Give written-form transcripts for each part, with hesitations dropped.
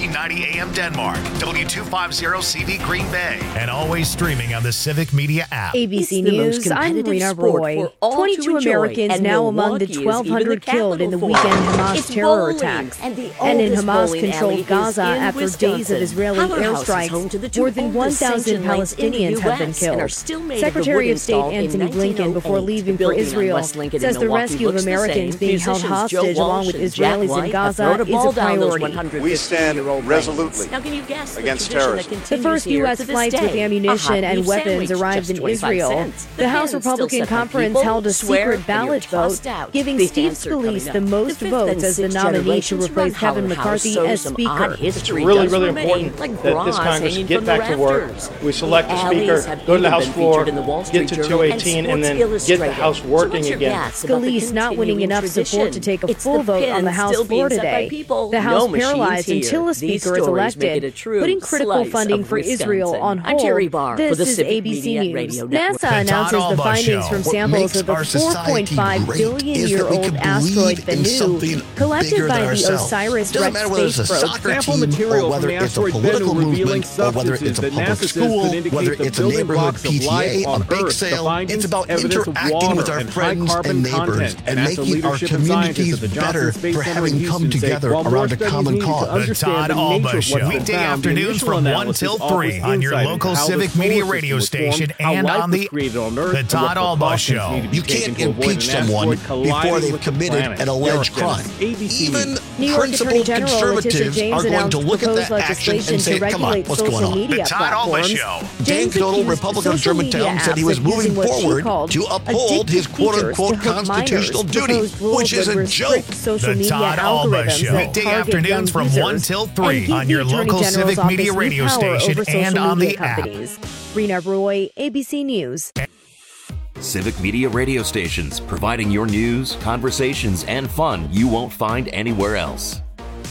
1590 AM Denmark, W250CV Green Bay, and always streaming on the Civic Media app. ABC News, I'm Rena Roy. 22 Americans now among the 1,200 killed in the weekend Hamas terror attacks. And in Hamas-controlled Gaza, after days of Israeli airstrikes, more than 1,000 Palestinians have been killed. Secretary of State Anthony Blinken, before leaving for Israel, says the rescue of Americans being held hostage along with Israelis in Gaza is a priority. We stand resolutely against terrorism. The first U.S. flights with ammunition and weapons arrived in Israel. The House Republican Conference held a secret ballot vote, giving Steve Scalise the most votes as the nominee to replace Kevin McCarthy as Speaker. It's really, really important that this Congress get back to work. We select a Speaker, go to the House floor, get to 218, and then get the House working again. Scalise not winning enough support to take a full vote on the House floor today. The House paralyzed until a Speaker is elected, putting critical funding for Israel on hold. This is ABC News. NASA announces the findings from samples of the 4.5 billion-year-old asteroid Bennu, collected by the OSIRIS-REx space probe. Sample material from the asteroid Bennu revealing substances that NASA says could indicate the building blocks of life on Earth. The findings, evidence of water and high carbon content. And making our communities better for having come together around a common cause. The Todd Alba Show, weekday afternoons from 1 till 3 on your local Civic Media radio station and on the Todd Alba Show. You can't impeach someone before they've committed an alleged crime. Even principled conservatives are going to look at that action and say, come on, what's going on? The Todd Alba Show. Dan Knodel, Republican of Germantown, said he was moving forward to uphold his quote-unquote constitutional duty, which is a joke. The Todd Alba Show, weekday afternoons from 1 till 3 on your local Civic Media radio station and on the app. Rena Roy, ABC News. Civic Media radio stations, providing your news, conversations, and fun you won't find anywhere else.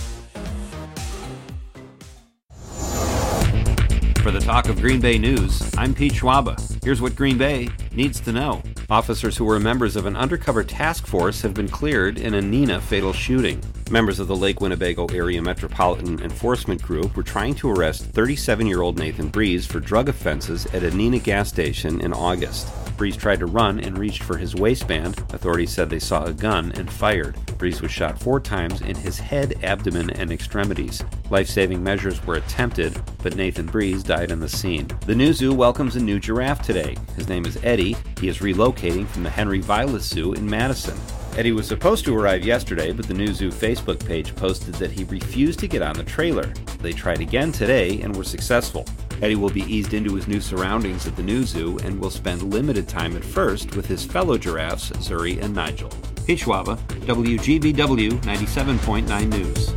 For the Talk of Green Bay News, I'm Pete Schwaba. Here's what Green Bay needs to know. Officers who were members of an undercover task force have been cleared in a Neenah fatal shooting. Members of the Lake Winnebago Area Metropolitan Enforcement Group were trying to arrest 37-year-old Nathan Breeze for drug offenses at a Neenah gas station in August. Breeze tried to run and reached for his waistband. Authorities said they saw a gun and fired. Breeze was shot 4 times in his head, abdomen, and extremities. Life-saving measures were attempted, but Nathan Breeze died on the scene. The New Zoo welcomes a new giraffe today. His name is Eddie. He is relocating from the Henry Vilas Zoo in Madison. Eddie was supposed to arrive yesterday, but the New Zoo Facebook page posted that he refused to get on the trailer. They tried again today and were successful. Eddie will be eased into his new surroundings at the New Zoo and will spend limited time at first with his fellow giraffes, Zuri and Nigel. Pete Schwaba, WGBW 97.9 News.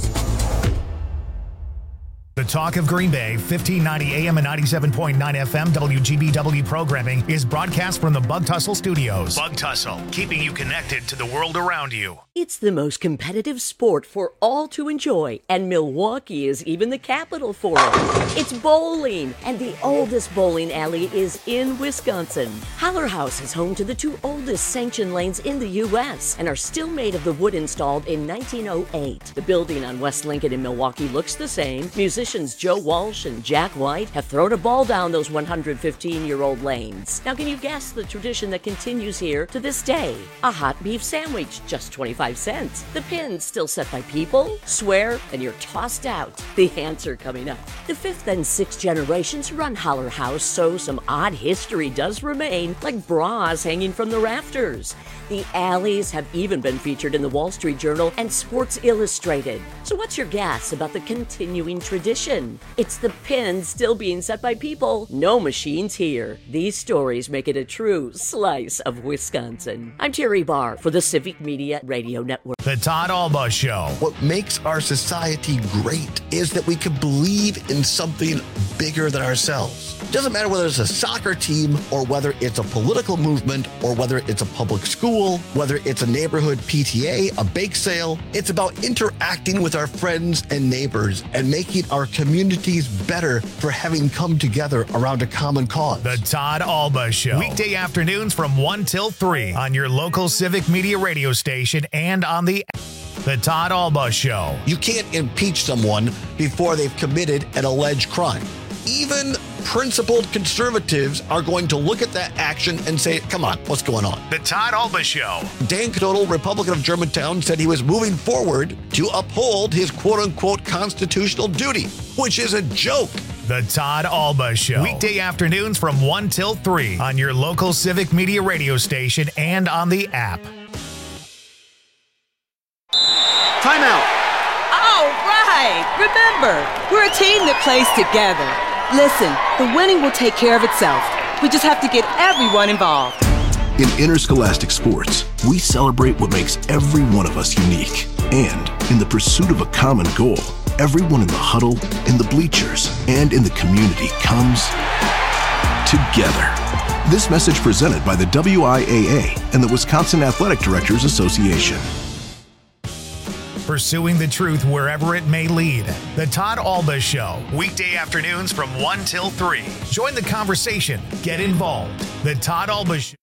The Talk of Green Bay, 1590 AM and 97.9 FM WGBW programming is broadcast from the Bug Tussle Studios. Bug Tussle, keeping you connected to the world around you. It's the most competitive sport for all to enjoy, and Milwaukee is even the capital for it. It's bowling, and the oldest bowling alley is in Wisconsin. Haller House is home to the 2 oldest sanctioned lanes in the U.S. and are still made of the wood installed in 1908. The building on West Lincoln in Milwaukee looks the same. Musicians Joe Walsh and Jack White have thrown a ball down those 115-year-old lanes. Now, can you guess the tradition that continues here to this day? A hot beef sandwich, just 25 cents. The pins still set by people, swear, and you're tossed out. The answer coming up. The 5th and 6th generations run Haller House, so some odd history does remain, like bras hanging from the rafters. The alleys have even been featured in the Wall Street Journal and Sports Illustrated. So what's your guess about the continuing tradition? It's the pins still being set by people, no machines here. These stories make it a true slice of Wisconsin. I'm Terry Barr for the Civic Media Radio Network. The Todd Alba Show. What makes our society great is that we can believe in something bigger than ourselves. It doesn't matter whether it's a soccer team or whether it's a political movement or whether it's a public school, whether it's a neighborhood PTA, a bake sale. It's about interacting with our friends and neighbors and making our communities better for having come together around a common cause. The Todd Alba Show. Weekday afternoons from 1 till 3 on your local Civic Media radio station and on the The Todd Alba Show. You can't impeach someone before they've committed an alleged crime. Even principled conservatives are going to look at that action and say, come on, what's going on? The Todd Alba Show. Dan Knodel, Republican of Germantown, said he was moving forward to uphold his quote-unquote constitutional duty, which is a joke. The Todd Alba Show. Weekday afternoons from 1 till 3 on your local Civic Media radio station and on the app. Timeout. All right. Remember, we're a team that plays together. Listen, the winning will take care of itself. We just have to get everyone involved. In interscholastic sports, we celebrate what makes every one of us unique. And in the pursuit of a common goal, everyone in the huddle, in the bleachers, and in the community comes together. This message presented by the WIAA and the Wisconsin Athletic Directors Association. Pursuing the truth wherever it may lead. The Todd Alba Show. Weekday afternoons from 1 till 3. Join the conversation. Get involved. The Todd Alba Show.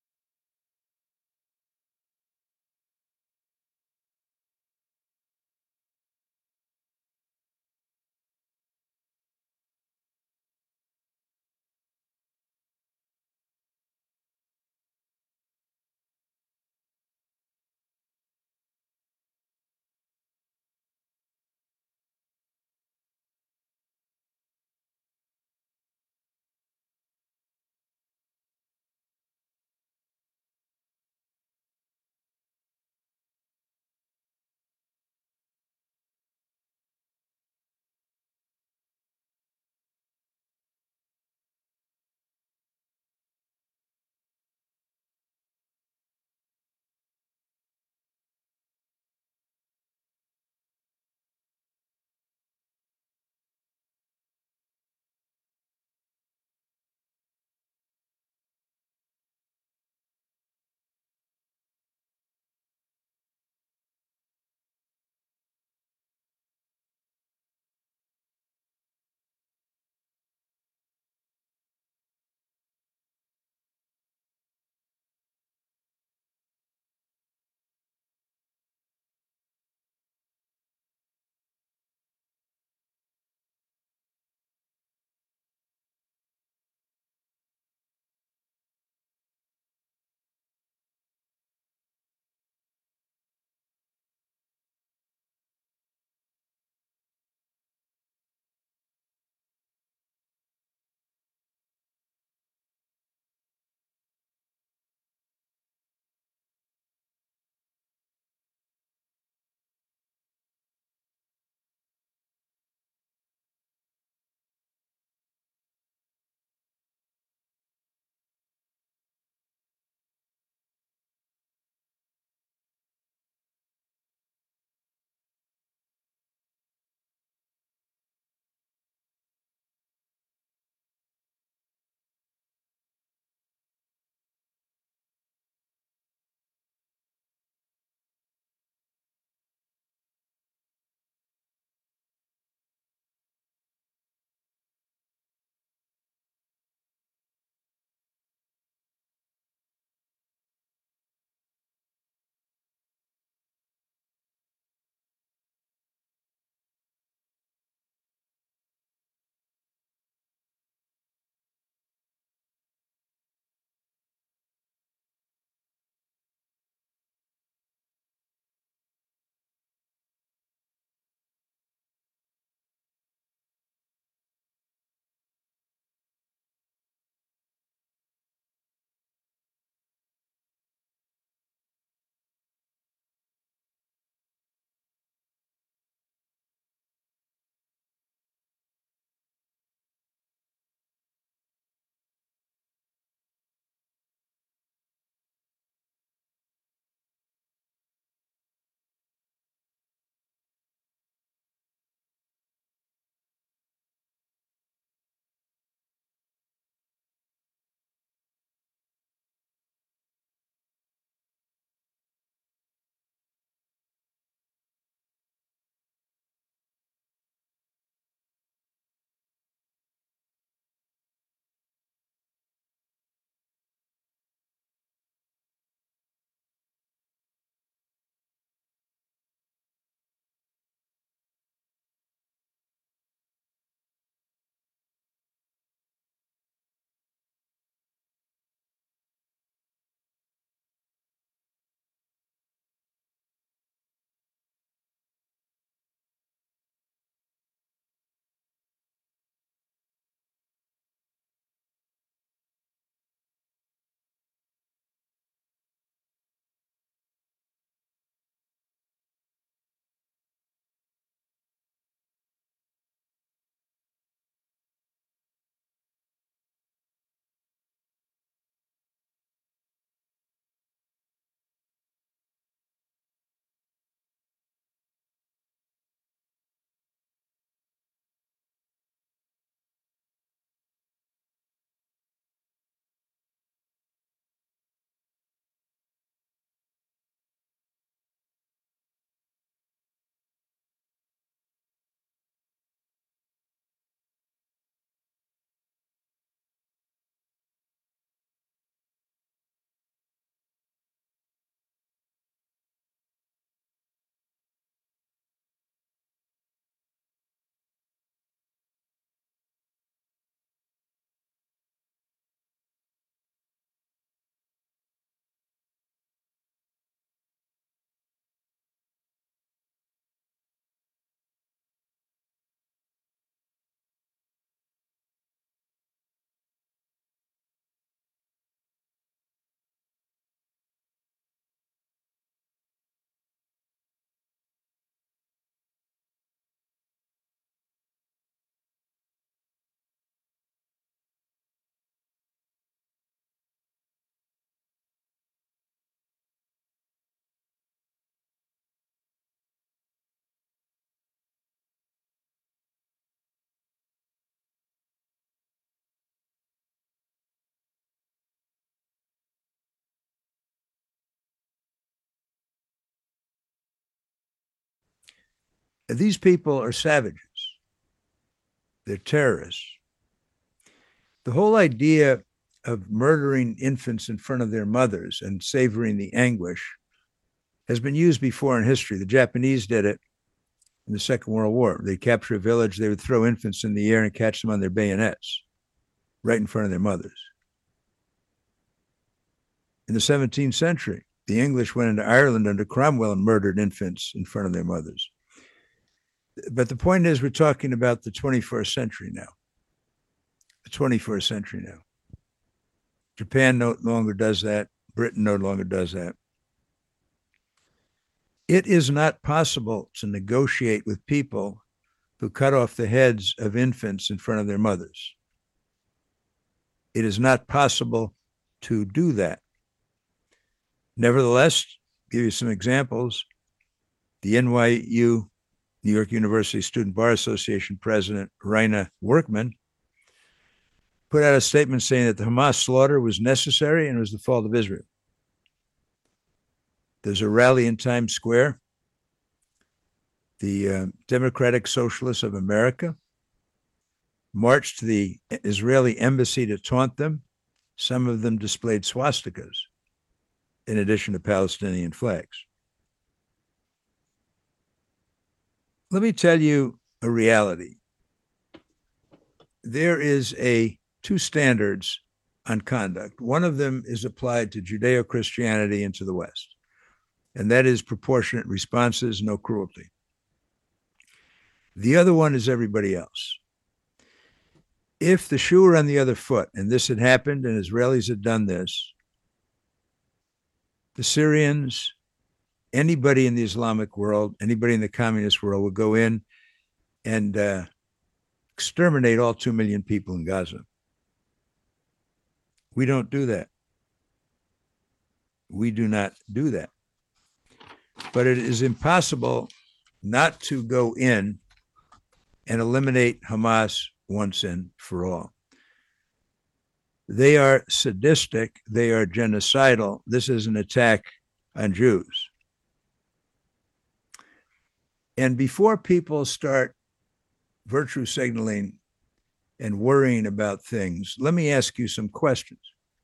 These people are savages. They're terrorists. The whole idea of murdering infants in front of their mothers and savoring the anguish has been used before in history. The Japanese did it in the Second World War. They'd capture a village, they would throw infants in the air and catch them on their bayonets right in front of their mothers. In the 17th century, the English went into Ireland under Cromwell and murdered infants in front of their mothers. But the point is, we're talking about the 21st century now. The 21st century now. Japan no longer does that. Britain no longer does that. It is not possible to negotiate with people who cut off the heads of infants in front of their mothers. It is not possible to do that. Nevertheless, give you some examples. The NYU, New York University Student Bar Association president, Raina Workman, put out a statement saying that the Hamas slaughter was necessary and was the fault of Israel. There's a rally in Times Square. The Democratic Socialists of America marched to the Israeli embassy to taunt them. Some of them displayed swastikas in addition to Palestinian flags. Let me tell you a reality. There is two standards on conduct. One of them is applied to Judeo-Christianity and to the West, and that is proportionate responses, no cruelty. The other one is everybody else. If the shoe were on the other foot, and this had happened, and Israelis had done this, the Syrians, anybody in the Islamic world, anybody in the communist world would go in and exterminate all 2 million people in Gaza. We don't do that. We do not do that. But it is impossible not to go in and eliminate Hamas once and for all. They are sadistic. They are genocidal. This is an attack on Jews. And before people start virtue signaling and worrying about things, let me ask you some questions.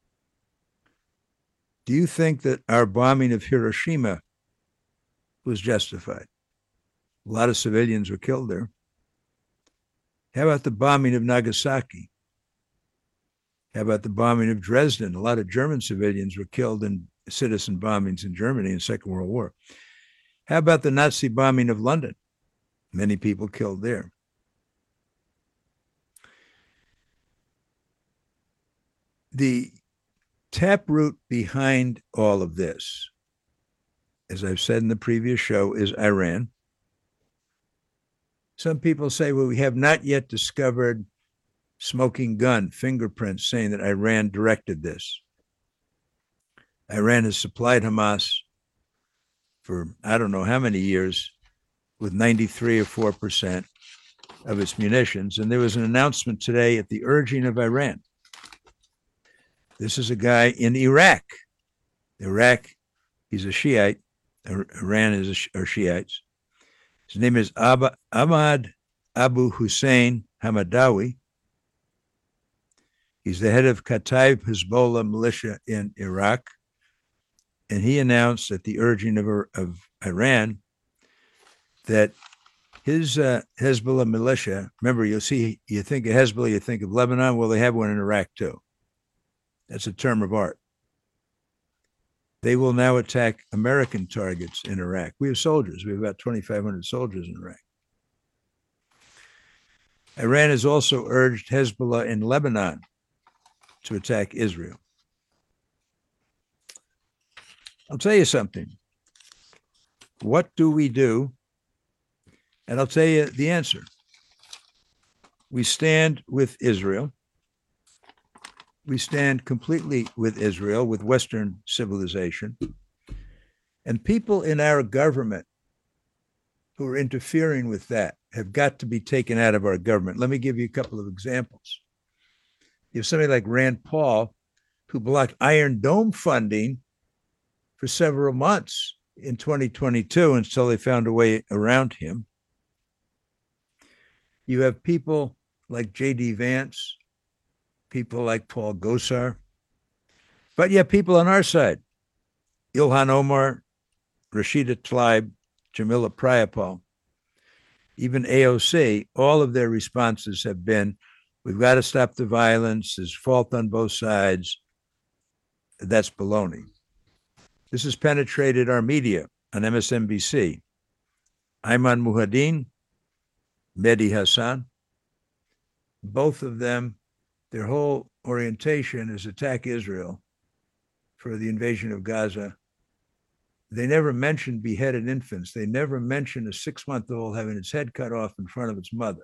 Do you think that our bombing of Hiroshima was justified? A lot of civilians were killed there. How about the bombing of Nagasaki? How about the bombing of Dresden? A lot of German civilians were killed in citizen bombings in Germany in the Second World War. How about the Nazi bombing of London? Many people killed there. The taproot behind all of this, as I've said in the previous show, is Iran. Some people say, well, we have not yet discovered smoking gun fingerprints saying that Iran directed this. Iran has supplied Hamas for I don't know how many years with 93 or 4% of its munitions. And there was an announcement today at the urging of Iran. This is a guy in Iraq. Iraq, he's a Shiite. Iran are Shiites. His name is Ahmad Abu Hussein Hamadawi. He's the head of Kataib Hezbollah militia in Iraq. And he announced at the urging of Iran that his Hezbollah militia, remember, you think of Hezbollah, you think of Lebanon. Well, they have one in Iraq too. That's a term of art. They will now attack American targets in Iraq. We have soldiers. We have about 2,500 soldiers in Iraq. Iran has also urged Hezbollah in Lebanon to attack Israel. I'll tell you something. What do we do? And I'll tell you the answer. We stand with Israel. We stand completely with Israel, with Western civilization. And people in our government who are interfering with that have got to be taken out of our government. Let me give you a couple of examples. You have somebody like Rand Paul, who blocked Iron Dome funding for several months in 2022 until they found a way around him. You have people like J.D. Vance, people like Paul Gosar, but you have people on our side, Ilhan Omar, Rashida Tlaib, Jamila Priapal, even AOC. All of their responses have been, we've got to stop the violence, there's fault on both sides. That's baloney. This has penetrated our media on MSNBC. Ayman Muhadin, Mehdi Hassan, both of them, their whole orientation is attack Israel for the invasion of Gaza. They never mentioned beheaded infants. They never mentioned a 6-month-old having its head cut off in front of its mother.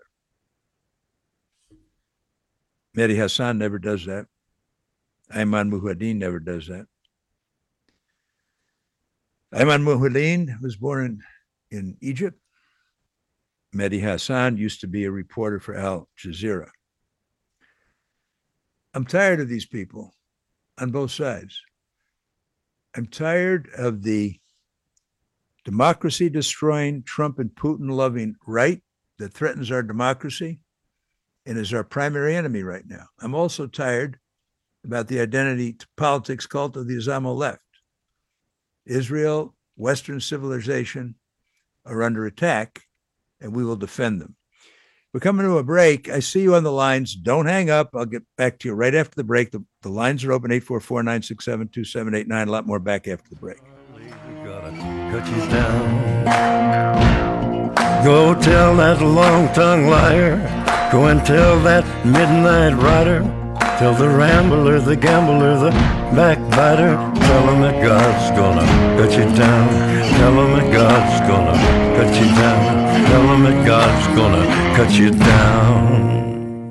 Mehdi Hassan never does that. Ayman Muhadin never does that. Ayman Muhadin was born in Egypt. Mehdi Hassan used to be a reporter for Al Jazeera. I'm tired of these people on both sides. I'm tired of the democracy-destroying, Trump and Putin-loving right that threatens our democracy and is our primary enemy right now. I'm also tired about the identity politics cult of the Islamo left. Israel, Western civilization are under attack, and we will defend them. We're coming to a break. I see you on the lines. Don't hang up. I'll get back to you right after the break. The lines are open, 844-967-2789. A lot more back after the break. Cut you down. Go tell that long-tongued liar. Go and tell that midnight rider. Tell the rambler, the gambler, the backbiter. Tell him that God's gonna cut you down. Tell him that God's gonna cut you down. Tell him that God's gonna cut you down.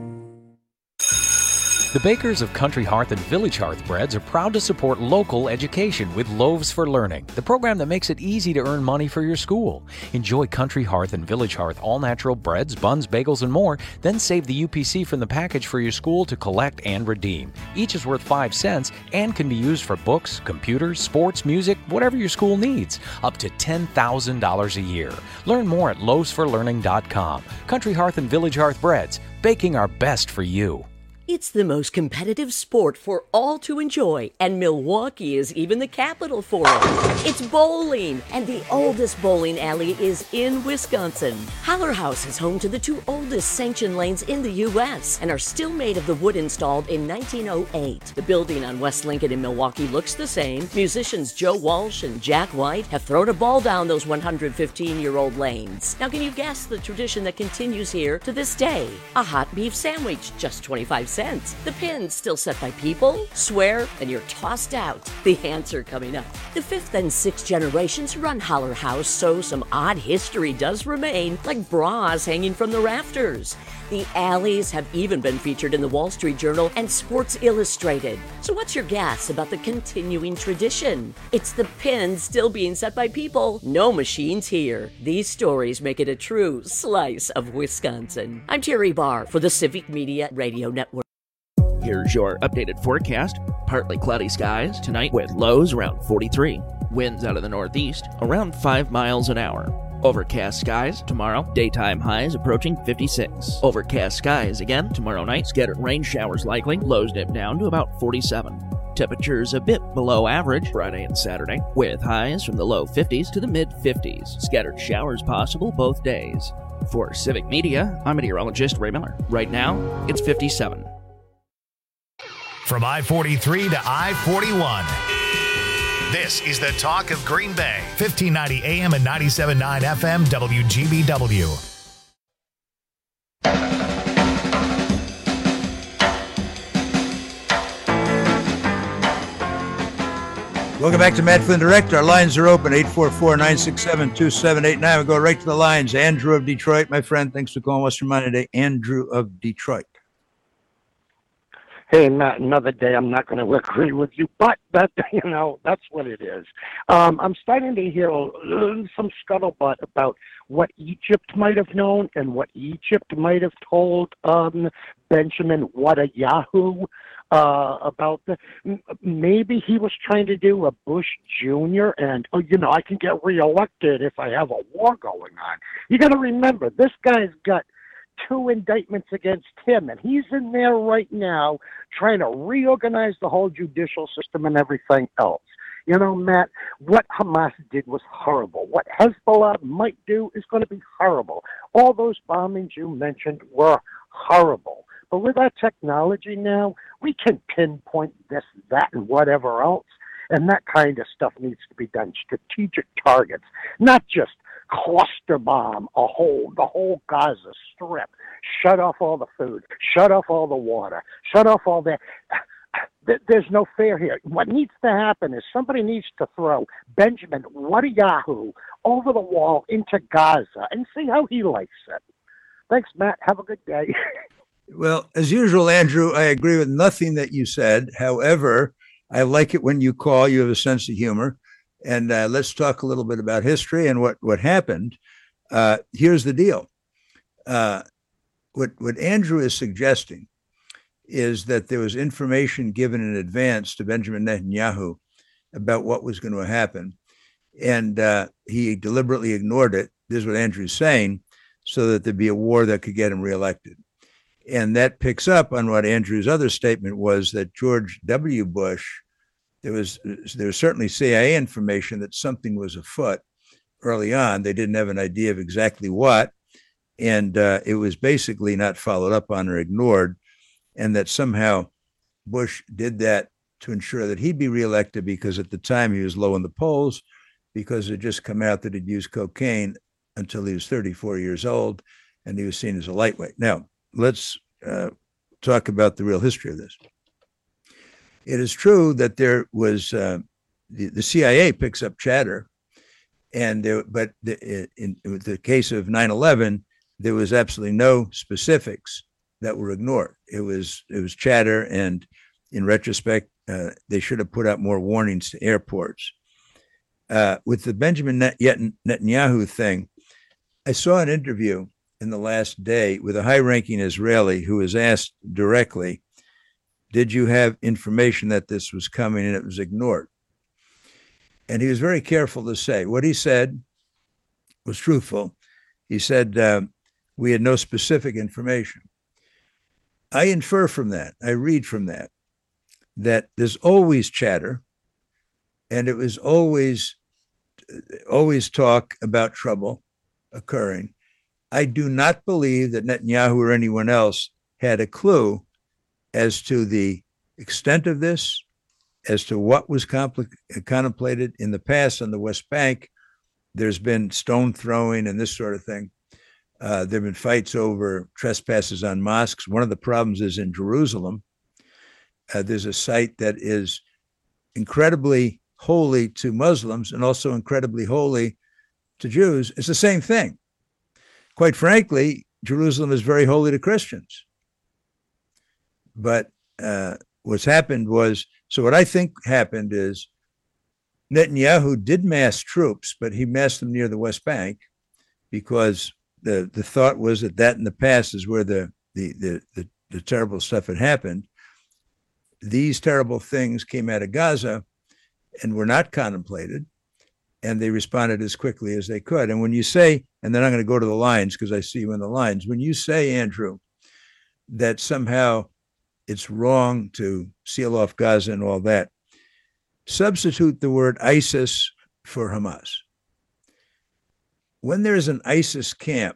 The bakers of Country Hearth and Village Hearth Breads are proud to support local education with Loaves for Learning, the program that makes it easy to earn money for your school. Enjoy Country Hearth and Village Hearth all-natural breads, buns, bagels, and more, then save the UPC from the package for your school to collect and redeem. Each is worth 5 cents and can be used for books, computers, sports, music, whatever your school needs, up to $10,000 a year. Learn more at loavesforlearning.com. Country Hearth and Village Hearth Breads, baking our best for you. It's the most competitive sport for all to enjoy, and Milwaukee is even the capital for it. It's bowling, and the oldest bowling alley is in Wisconsin. Haller House is home to the 2 oldest sanctioned lanes in the U.S. and are still made of the wood installed in 1908. The building on West Lincoln in Milwaukee looks the same. Musicians Joe Walsh and Jack White have thrown a ball down those 115-year-old lanes. Now, can you guess the tradition that continues here to this day? A hot beef sandwich, just 25 cents. The pin's still set by people. Swear, and you're tossed out. The answer coming up. The 5th and 6th generations run Haller House, so some odd history does remain, like bras hanging from the rafters. The alleys have even been featured in the Wall Street Journal and Sports Illustrated. So what's your guess about the continuing tradition? It's the pins still being set by people. No machines here. These stories make it a true slice of Wisconsin. I'm Terry Barr for the Civic Media Radio Network. Here's your updated forecast. Partly cloudy skies tonight with lows around 43. Winds out of the northeast around 5 miles an hour. Overcast skies tomorrow. Daytime highs approaching 56. Overcast skies again tomorrow night. Scattered rain showers likely. Lows dip down to about 47. Temperatures a bit below average Friday and Saturday, with highs from the low 50s to the mid 50s. Scattered showers possible both days. For Civic Media, I'm meteorologist Ray Miller. Right now, it's 57. From I-43 to I-41. This is the talk of Green Bay. 1590 AM and 97.9 FM WGBW. Welcome back to Matt Flynn Direct. Our lines are open, 844-967-2789. We'll go right to the lines. Andrew of Detroit, my friend. Thanks for calling Western Mind today. Andrew of Detroit. Hey, Matt, another day I'm not going to agree with you, but that, that's what it is. I'm starting to hear some scuttlebutt about what Egypt might have known and what Egypt might have told Benjamin Netanyahu about maybe he was trying to do a Bush Jr. and, I can get reelected if I have a war going on. You got to remember, this guy's got 2 indictments against him, and he's in there right now trying to reorganize the whole judicial system and everything else. You know, Matt, what Hamas did was horrible. What Hezbollah might do is going to be horrible. All those bombings you mentioned were horrible. But with our technology now, we can pinpoint this, that, and whatever else. And that kind of stuff needs to be done. Strategic targets, not just cluster bomb the whole Gaza Strip. Shut off all the food. Shut off all the water. Shut off all that. There's no fair here. What needs to happen is somebody needs to throw Benjamin Netanyahu over the wall into Gaza and see how he likes it. Thanks, Matt. Have a good day. Well, as usual, Andrew, I agree with nothing that you said. However, I like it when you call. You have a sense of humor. And let's talk a little bit about history and what happened. Here's the deal. What Andrew is suggesting is that there was information given in advance to Benjamin Netanyahu about what was going to happen. And he deliberately ignored it. This is what Andrew's saying, so that there'd be a war that could get him reelected. And that picks up on what Andrew's other statement was, that George W. Bush, there was certainly CIA information that something was afoot early on. They didn't have an idea of exactly what. And it was basically not followed up on or ignored. And that somehow Bush did that to ensure that he'd be reelected, because at the time he was low in the polls, because it had just come out that he'd used cocaine until he was 34 years old, and he was seen as a lightweight. Now, let's talk about the real history of this. It is true that there was the CIA picks up chatter, and in the case of 9/11, there was absolutely no specifics that were ignored. It was chatter, and in retrospect, they should have put out more warnings to airports. With the Benjamin Netanyahu thing, I saw an interview in the last day with a high-ranking Israeli who was asked directly, did you have information that this was coming, and it was ignored? And he was very careful to say. What he said was truthful. He said, we had no specific information. I infer from that, I read from that there's always chatter, and it was always talk about trouble occurring. I do not believe that Netanyahu or anyone else had a clue as to the extent of this, as to what was contemplated in the past on the West Bank. There's been stone throwing and this sort of thing. There have been fights over trespasses on mosques. One of the problems is in Jerusalem. There's a site that is incredibly holy to Muslims and also incredibly holy to Jews. It's the same thing. Quite frankly, Jerusalem is very holy to Christians. But what's happened was, so what I think happened is Netanyahu did mass troops, but he massed them near the West Bank, because the thought was that in the past is where the terrible stuff had happened. These terrible things came out of Gaza and were not contemplated, and they responded as quickly as they could. And when you say, and then I'm going to go to the lines because I see you in the lines, when you say, Andrew, that somehow it's wrong to seal off Gaza and all that, substitute the word ISIS for Hamas. When there's an ISIS camp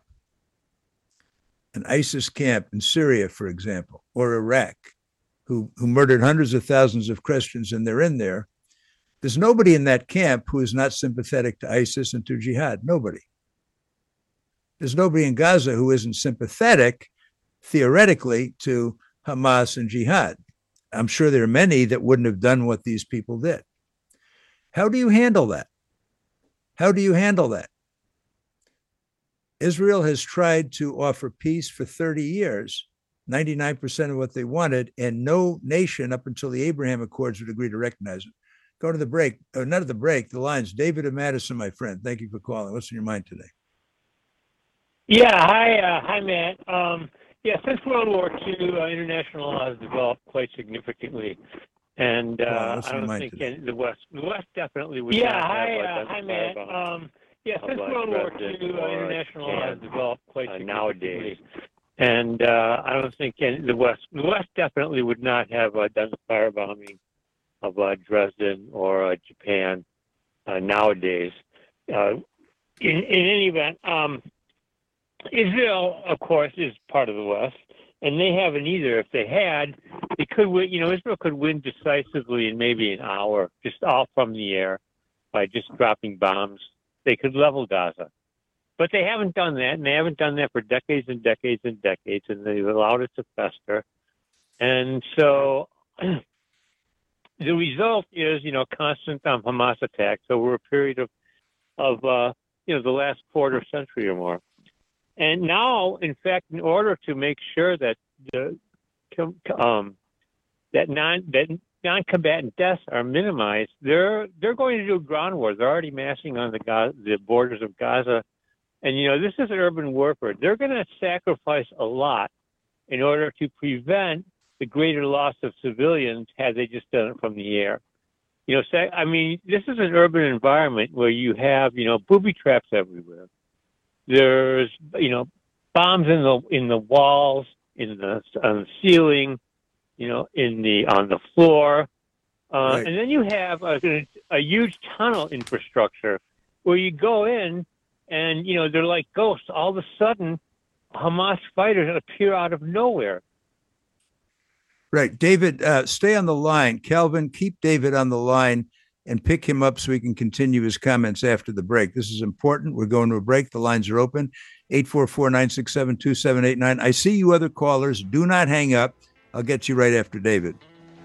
in Syria, for example, or Iraq, who murdered hundreds of thousands of Christians, and they're in there, there's nobody in that camp who is not sympathetic to ISIS and to jihad. Nobody. There's nobody in Gaza who isn't sympathetic, theoretically, to Hamas and jihad. I'm sure there are many that wouldn't have done what these people did. How do you handle that? How do you handle that? Israel has tried to offer peace for 30 years, 99% of what they wanted, and no nation up until the Abraham Accords would agree to recognize it. Go to the break, or not at the break, the lines. David of Madison, my friend, thank you for calling. What's in your mind today? Yeah, hi, Matt. Since World War II, international law has developed quite significantly, and I don't think the West definitely would. Yeah, hi, Matt. Since World War II, international law has developed quite significantly, And I don't think the West definitely would not have done the firebombing of Dresden or Japan nowadays. In any event, Israel, of course, is part of the West, and they haven't either. If they had, they could win. Israel could win decisively in maybe an hour, just all from the air, by just dropping bombs. They could level Gaza. But they haven't done that, and they haven't done that for decades and decades and decades, and they've allowed it to fester. And so the result is, constant Hamas attacks over a period of the last quarter century or more. And now, in fact, in order to make sure that non-combatant deaths are minimized, they're going to do ground war. They're already massing on the borders of Gaza. And, this is urban warfare. They're going to sacrifice a lot in order to prevent the greater loss of civilians had they just done it from the air. This is an urban environment where you have, booby traps everywhere. There's, bombs in the walls, on the ceiling, on the floor. Right. And then you have a huge tunnel infrastructure where you go in and, they're like ghosts. All of a sudden, Hamas fighters appear out of nowhere. Right. David, stay on the line. Calvin, keep David on the line and pick him up so we can continue his comments after the break. This is important. We're going to a break. The lines are open. 844-967-2789. I see you other callers. Do not hang up. I'll get you right after David.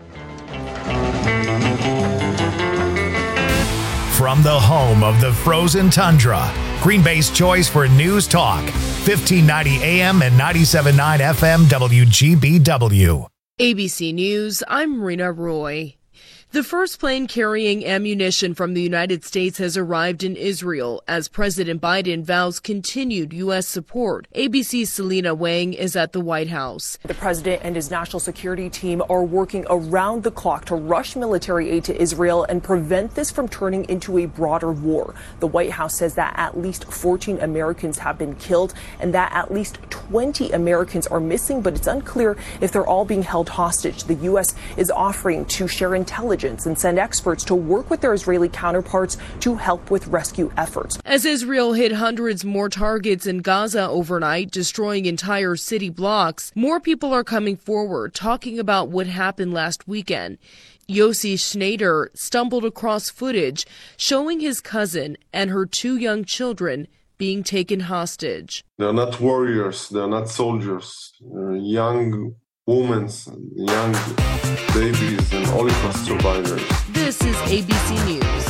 From the home of the frozen tundra, Green Bay's choice for news talk, 1590 AM and 97.9 FM WGBW. ABC News, I'm Rena Roy. The first plane carrying ammunition from the United States has arrived in Israel as President Biden vows continued U.S. support. ABC's Selena Wang is at the White House. The president and his national security team are working around the clock to rush military aid to Israel and prevent this from turning into a broader war. The White House says that at least 14 Americans have been killed and that at least 20 Americans are missing, but it's unclear if they're all being held hostage. The U.S. is offering to share intelligence and send experts to work with their Israeli counterparts to help with rescue efforts. As Israel hit hundreds more targets in Gaza overnight, destroying entire city blocks, more people are coming forward talking about what happened last weekend. Yossi Schneider stumbled across footage showing his cousin and her 2 young children being taken hostage. They're not warriors, they're not soldiers, they're young women, young babies, and Holocaust survivors. This is ABC News.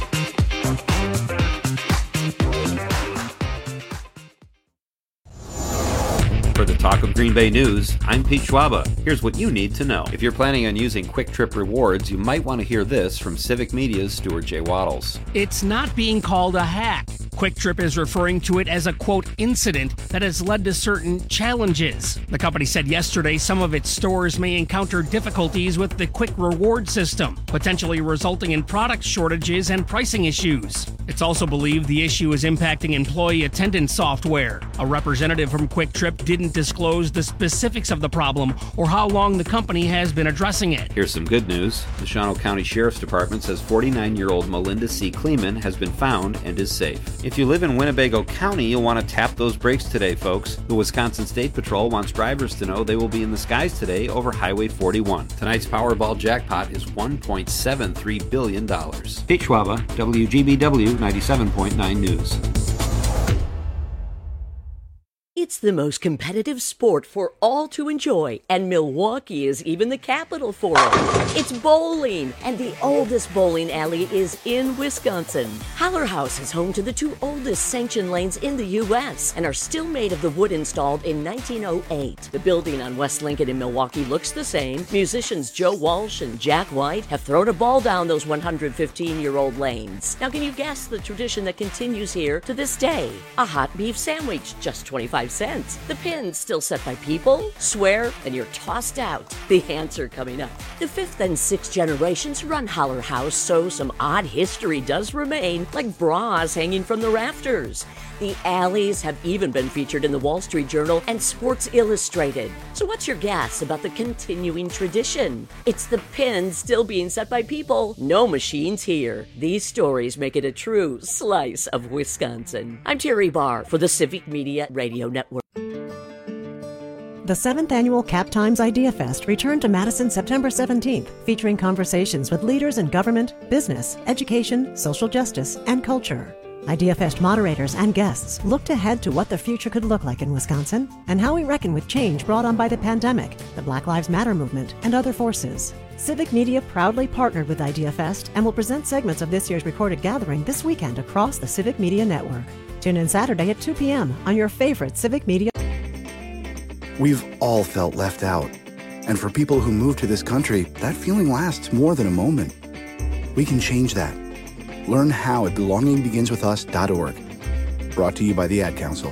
For the Talk of Green Bay News, I'm Pete Schwaba. Here's what you need to know. If you're planning on using Quick Trip rewards, you might want to hear this from Civic Media's Stuart J. Waddles. It's not being called a hack. Quick Trip is referring to it as a, quote, incident that has led to certain challenges. The company said yesterday some of its stores may encounter difficulties with the Quick Reward system, potentially resulting in product shortages and pricing issues. It's also believed the issue is impacting employee attendance software. A representative from Quick Trip didn't disclose the specifics of the problem or how long the company has been addressing it. Here's some good news. The Shawano County Sheriff's Department says 49-year-old Melinda C. Kleeman has been found and is safe. If you live in Winnebago County, you'll want to tap those brakes today, folks. The Wisconsin State Patrol wants drivers to know they will be in the skies today over Highway 41. Tonight's Powerball jackpot is $1.73 billion. Pete Schwaba, WGBW 97.9 News. It's the most competitive sport for all to enjoy, and Milwaukee is even the capital for it. It's bowling, and the oldest bowling alley is in Wisconsin. Haller House is home to the 2 oldest sanctioned lanes in the U.S. and are still made of the wood installed in 1908. The building on West Lincoln in Milwaukee looks the same. Musicians Joe Walsh and Jack White have thrown a ball down those 115-year-old lanes. Now, can you guess the tradition that continues here to this day? A hot beef sandwich, just 25 cents. The pin's still set by people. Swear, and you're tossed out. The answer coming up. The 5th and 6th generations run Haller House, so some odd history does remain, like bras hanging from the rafters. The alleys have even been featured in the Wall Street Journal and Sports Illustrated. So what's your guess about the continuing tradition? It's the pins still being set by people, no machines here. These stories make it a true slice of Wisconsin. I'm Terry Barr for the Civic Media Radio Network. The 7th Annual Cap Times Idea Fest returned to Madison September 17th, featuring conversations with leaders in government, business, education, social justice, and culture. Idea Fest moderators and guests looked ahead to what the future could look like in Wisconsin and how we reckon with change brought on by the pandemic, the Black Lives Matter movement, and other forces. Civic Media proudly partnered with Idea Fest and will present segments of this year's recorded gathering this weekend across the Civic Media Network. Tune in Saturday at 2 p.m. on your favorite Civic Media. We've all felt left out. And for people who move to this country, that feeling lasts more than a moment. We can change that. Learn how at belongingbeginswithus.org. Brought to you by the Ad Council.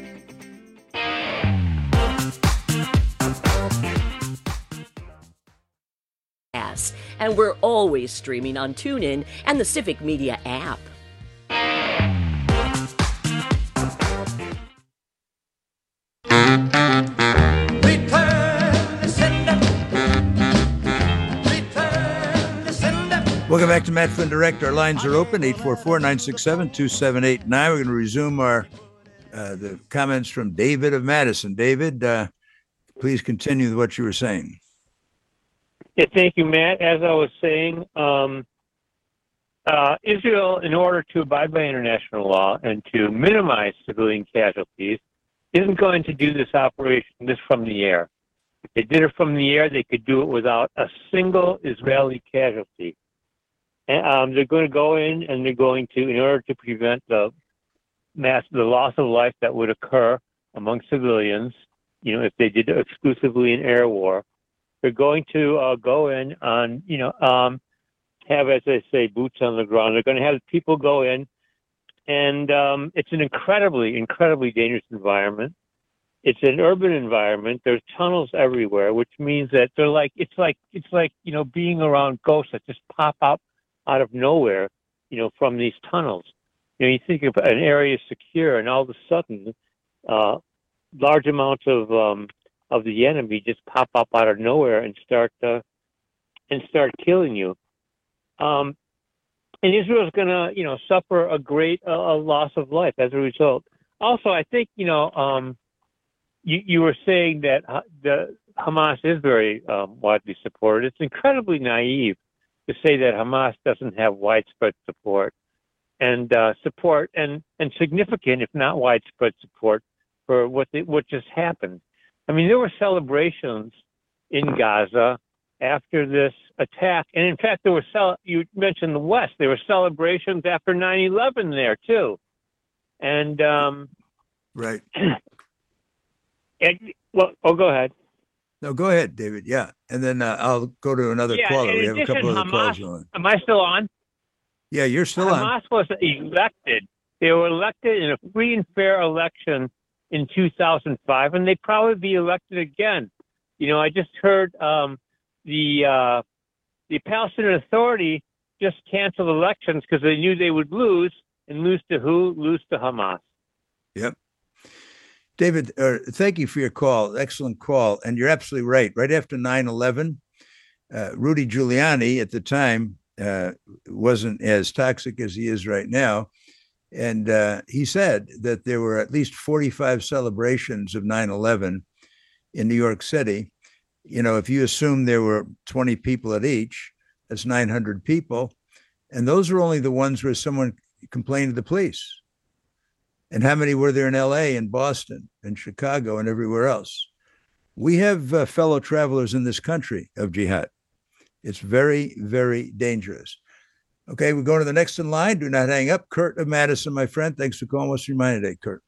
And we're always streaming on TuneIn and the Civic Media app. Welcome back to Matt Flynn Direct. Our lines are open, 844-967-2789. We're going to resume the comments from David of Madison. David, please continue with what you were saying. Yeah, thank you, Matt. As I was saying, Israel, in order to abide by international law and to minimize civilian casualties, isn't going to do this operation from the air. If they did it from the air, they could do it without a single Israeli casualty. And they're going to go in and they're going to, in order to prevent the loss of life that would occur among civilians, if they did it exclusively an air war, they're going to go in on, have, as they say, boots on the ground. They're going to have people go in, and it's an incredibly, incredibly dangerous environment. It's an urban environment. There's tunnels everywhere, which means that it's like being around ghosts that just pop up out of nowhere, from these tunnels. You think of an area secure, and all of a sudden, large amounts of the enemy just pop up out of nowhere and start killing you. And Israel's going to, suffer a great loss of life as a result. Also, I think, you were saying that the Hamas is very widely supported. It's incredibly naive to say that Hamas doesn't have widespread support and significant, if not widespread support for what just happened. I mean, there were celebrations in Gaza after this attack. And in fact, you mentioned the West. There were celebrations after 9/11 there too. And, right. Go ahead. No, go ahead, David. Yeah. And then I'll go to another caller. We have a couple of calls on. Am I still on? Yeah, you're still on. Hamas was elected. They were elected in a free and fair election in 2005, and they'd probably be elected again. I just heard the Palestinian Authority just canceled elections because they knew they would lose, and lose to who? Lose to Hamas. Yep. David, thank you for your call. Excellent call. And you're absolutely right. Right after 9/11, Rudy Giuliani at the time wasn't as toxic as he is right now. And he said that there were at least 45 celebrations of 9/11 in New York City. If you assume there were 20 people at each, that's 900 people. And those are only the ones where someone complained to the police. And how many were there in LA and Boston and Chicago and everywhere else? We have fellow travelers in this country of jihad. It's very, very dangerous. Okay, we're going to the next in line. Do not hang up. Kurt of Madison, my friend. Thanks for calling. What's your mind today, Kurt?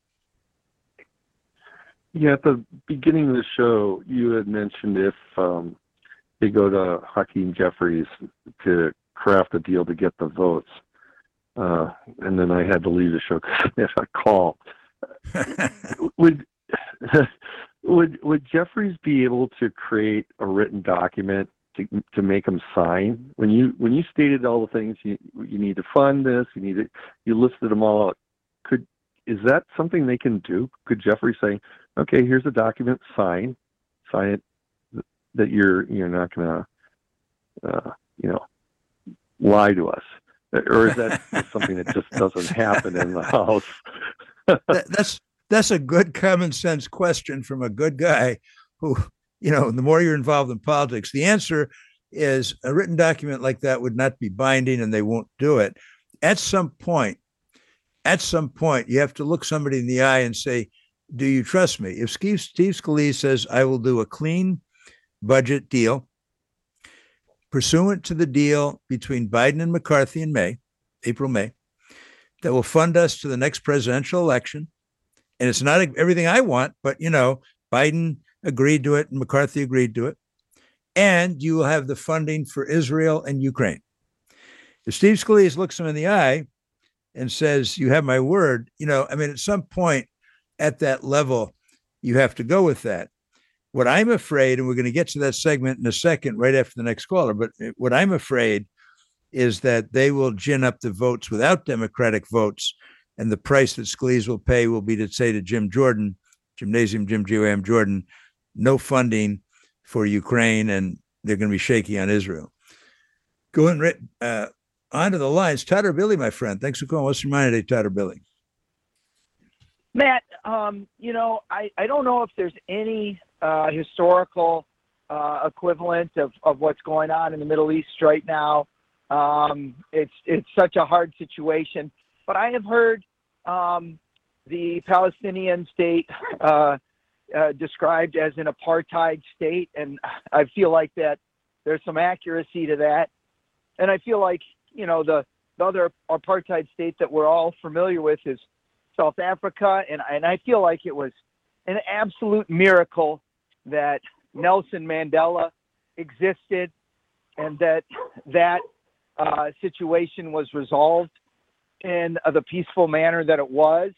Yeah, at the beginning of the show, you had mentioned if they go to Hakeem Jeffries to craft a deal to get the votes. And then I had to leave the show because I had a call. Would Jeffries be able to create a written document to make them sign? When you stated all the things you need to fund this, you listed them all out. is that something they can do? Could Jeffrey say, okay, here's a document, sign it, that you're not going to, lie to us? Or is that just something that just doesn't happen in the House? That's a good common sense question from a good guy who, the more you're involved in politics, the answer is a written document like that would not be binding and they won't do it. At some point, you have to look somebody in the eye and say, do you trust me? If Steve Scalise says, I will do a clean budget deal, pursuant to the deal between Biden and McCarthy in April, May, that will fund us to the next presidential election. And it's not everything I want, but, Biden agreed to it and McCarthy agreed to it. And you will have the funding for Israel and Ukraine. If Steve Scalise looks him in the eye and says, you have my word, at some point at that level, you have to go with that. What I'm afraid, and we're going to get to that segment in a second, right after the next caller, but what I'm afraid is that they will gin up the votes without Democratic votes, and the price that Scalise will pay will be to say to Jim Jordan, Gymnasium Jim G.O.M. Jordan, no funding for Ukraine, and they're going to be shaky on Israel. Going onto the lines, Todd or Billy, my friend. Thanks for calling. What's your mind today, Todd or Billy? Matt, I don't know if there's any historical equivalent of what's going on in the Middle East right now. It's such a hard situation. But I have heard the Palestinian state described as an apartheid state, and I feel like that there's some accuracy to that. And I feel like, the other apartheid state that we're all familiar with is South Africa, and I feel like it was an absolute miracle that Nelson Mandela existed and that situation was resolved in the peaceful manner that it was.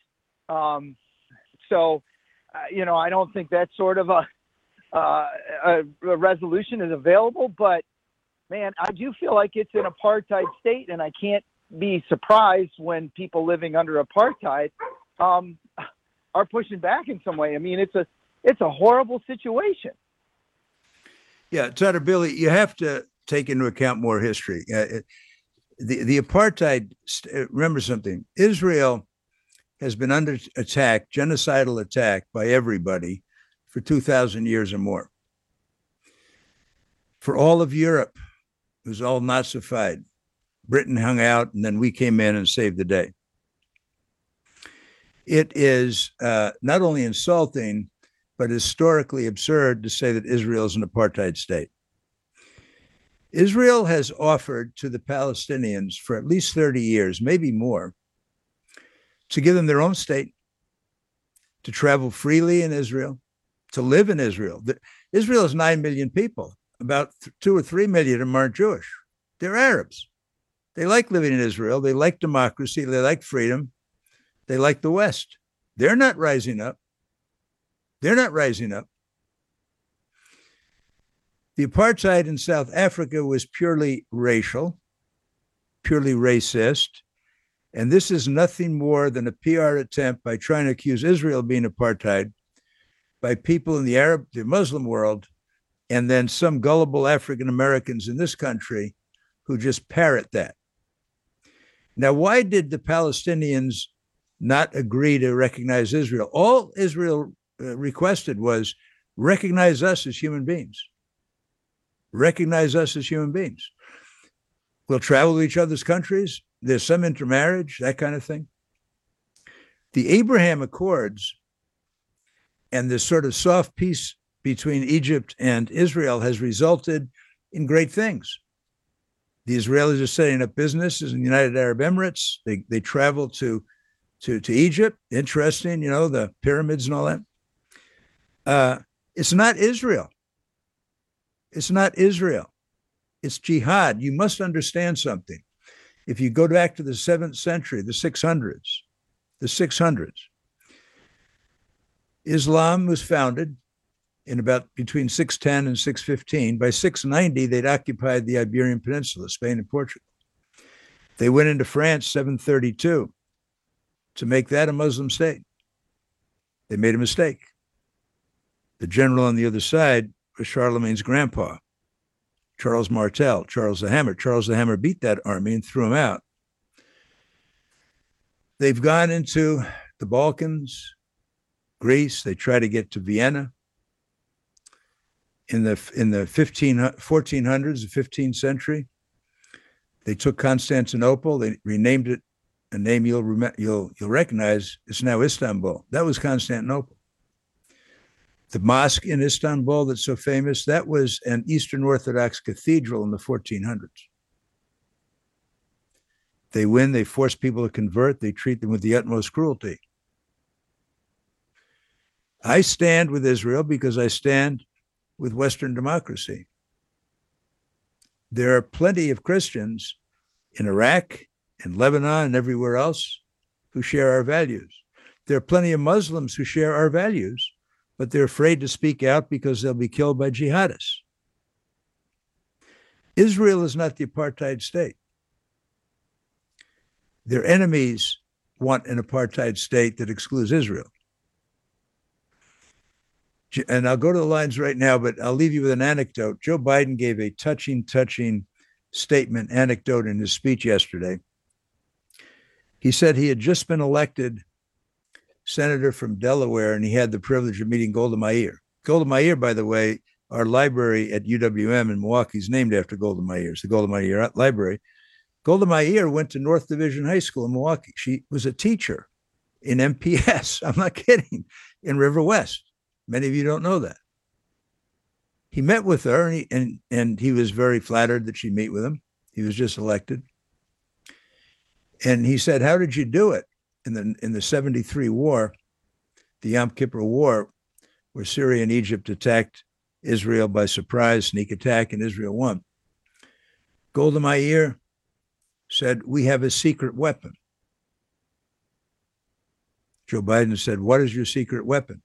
I don't think that sort of a resolution is available, but man, I do feel like it's an apartheid state, and I can't be surprised when people living under apartheid are pushing back in some way. I mean, it's a horrible situation. Yeah, Todd or Billy, you have to take into account more history. The apartheid, remember something, Israel has been under attack, genocidal attack by everybody for 2,000 years or more. For all of Europe, it was all Nazified. Britain hung out, and then we came in and saved the day. It is not only insulting, but historically absurd to say that Israel is an apartheid state. Israel has offered to the Palestinians for at least 30 years, maybe more, to give them their own state, to travel freely in Israel, to live in Israel. Israel is 9 million people. About 2 or 3 million of them aren't Jewish. They're Arabs. They like living in Israel. They like democracy. They like freedom. They like the West. They're not rising up. They're not rising up. The apartheid in South Africa was purely racial, purely racist. And this is nothing more than a PR attempt by trying to accuse Israel of being apartheid by people in the Muslim world, and then some gullible African Americans in this country who just parrot that. Now, why did the Palestinians not agree to recognize Israel? All Israel requested was recognize us as human beings. Recognize us as human beings. We'll travel to each other's countries. There's some intermarriage, that kind of thing. The Abraham Accords and this sort of soft peace between Egypt and Israel has resulted in great things. The Israelis are setting up businesses in the United Arab Emirates. They travel to Egypt. Interesting, the pyramids and all that. It's not Israel. It's not Israel. It's jihad. You must understand something. If you go back to the 7th century, the 600s, Islam was founded in about between 610 and 615. By 690, they'd occupied the Iberian Peninsula, Spain and Portugal. They went into France 732. to make that a Muslim state. They made a mistake. The general on the other side was Charlemagne's grandpa, Charles Martel, Charles the Hammer. Charles the Hammer beat that army and threw him out. They've gone into the Balkans, Greece. They try to get to Vienna. In the 1400s, the 15th century, they took Constantinople. They renamed it a name you'll recognize. It's now Istanbul. That was Constantinople. The mosque in Istanbul that's so famous, that was an Eastern Orthodox cathedral in the 1400s. They win, they force people to convert, they treat them with the utmost cruelty. I stand with Israel because I stand with Western democracy. There are plenty of Christians in Iraq and Lebanon and everywhere else who share our values. There are plenty of Muslims who share our values, but they're afraid to speak out because they'll be killed by jihadists. Israel is not the apartheid state. Their enemies want an apartheid state that excludes Israel. And I'll go to the lines right now, but I'll leave you with an anecdote. Joe Biden gave a touching anecdote in his speech yesterday. He said he had just been elected senator from Delaware, and he had the privilege of meeting Golda Meir. Golda Meir, by the way, our library at UWM in Milwaukee is named after Golda Meir. It's the Golda Meir Library. Golda Meir went to North Division High School in Milwaukee. She was a teacher in MPS. I'm not kidding, in River West. Many of you don't know that. He met with her, and he was very flattered that she'd meet with him. He was just elected. And he said, "How did you do it in the 73 war, the Yom Kippur War, where Syria and Egypt attacked Israel by surprise, sneak attack, and Israel won?" Golda Meir said, "We have a secret weapon." Joe Biden said, "What is your secret weapon?"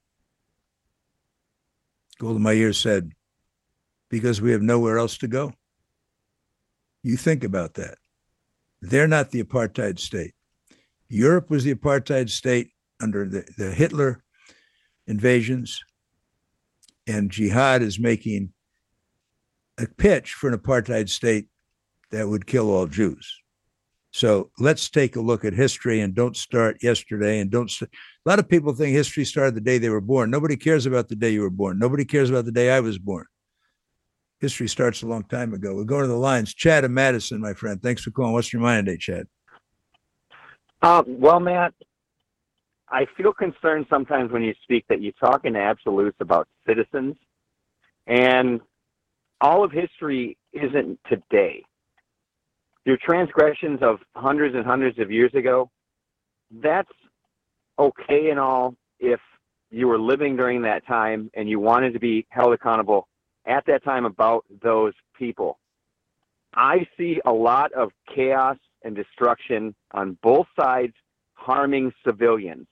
Golda Meir said, "Because we have nowhere else to go." You think about that. They're not the apartheid state. Europe was the apartheid state under the Hitler invasions, and jihad is making a pitch for an apartheid state that would kill all Jews. So let's take a look at history and don't start yesterday. A lot of people think history started the day they were born. Nobody cares about the day you were born. Nobody cares about the day I was born. History starts a long time ago. We'll go to the lines. Chad and Madison, my friend. Thanks for calling. What's your mind today, Chad? Well, Matt, I feel concerned sometimes when you speak that you talk in absolutes about citizens, and all of history isn't today. Your transgressions of hundreds and hundreds of years ago, that's okay and all if you were living during that time and you wanted to be held accountable at that time about those people. I see a lot of chaos and destruction on both sides harming civilians.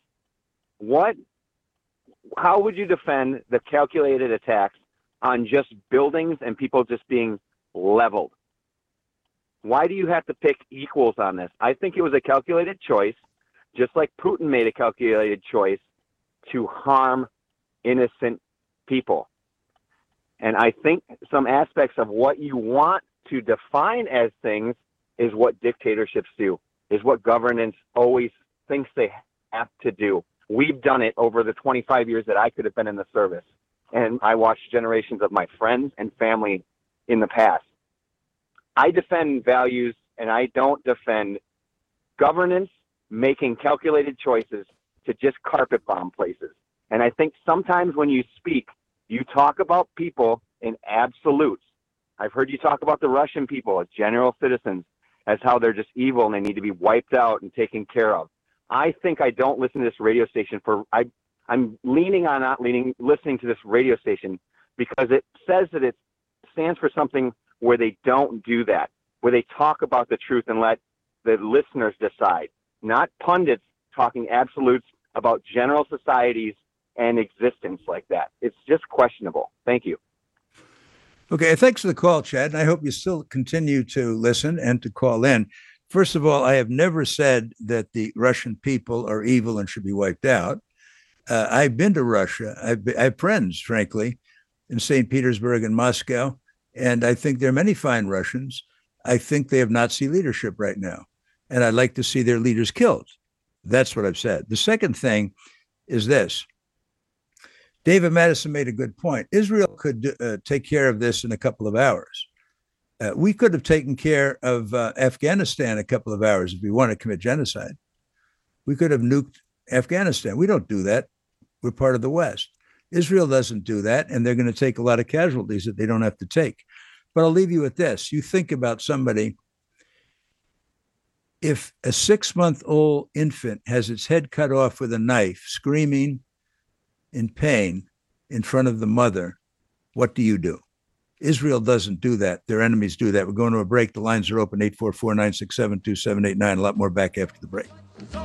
How would you defend the calculated attacks on just buildings and people just being leveled? Why do you have to pick equals on this? I think it was a calculated choice, just like Putin made a calculated choice to harm innocent people. And I think some aspects of what you want to define as things is what dictatorships do, is what governance always thinks they have to do. We've done it over the 25 years that I could have been in the service. And I watched generations of my friends and family in the past. I defend values, and I don't defend governance making calculated choices to just carpet bomb places. And I think sometimes when you speak, you talk about people in absolutes. I've heard you talk about the Russian people as general citizens, as how they're just evil and they need to be wiped out and taken care of. I think I don't listen to this radio station I'm leaning on not listening to this radio station because it says that it stands for something where they don't do that, where they talk about the truth and let the listeners decide, not pundits talking absolutes about general societies and existence like that. It's just questionable. Thank you. Okay, thanks for the call, Chad, and I hope you still continue to listen and to call in. First of all, I have never said that the Russian people are evil and should be wiped out. I've been to Russia. I have friends, frankly, in St. Petersburg and Moscow, and I think there are many fine Russians. I think they have Nazi leadership right now, and I'd like to see their leaders killed. That's what I've said. The second thing is this. David Madison made a good point. Israel could take care of this in a couple of hours. We could have taken care of Afghanistan a couple of hours if we want to commit genocide. We could have nuked Afghanistan. We don't do that. We're part of the West. Israel doesn't do that, and they're going to take a lot of casualties that they don't have to take. But I'll leave you with this. You think about somebody, if a 6-month-old infant has its head cut off with a knife, screaming in pain in front of the mother, what do? Israel doesn't do that. Their enemies do that. We're going to a break. The lines are open, 844-967-2789. A lot more back after the break.